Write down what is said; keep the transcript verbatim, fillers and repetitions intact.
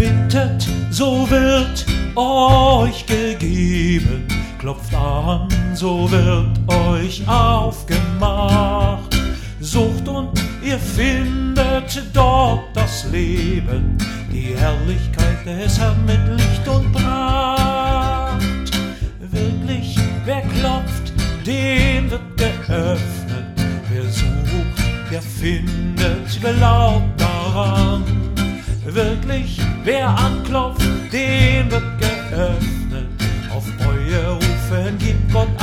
Bittet, so wird euch gegeben, klopft an, so wird euch aufgemacht. Sucht und ihr findet dort das Leben, die Herrlichkeit des Herrn mit Licht und Pracht. Wirklich, wer klopft, dem wird geöffnet, wer sucht, der findet, glaubt daran. Wirklich, wer anklopft, dem wird geöffnet, auf euer Rufen gibt Gott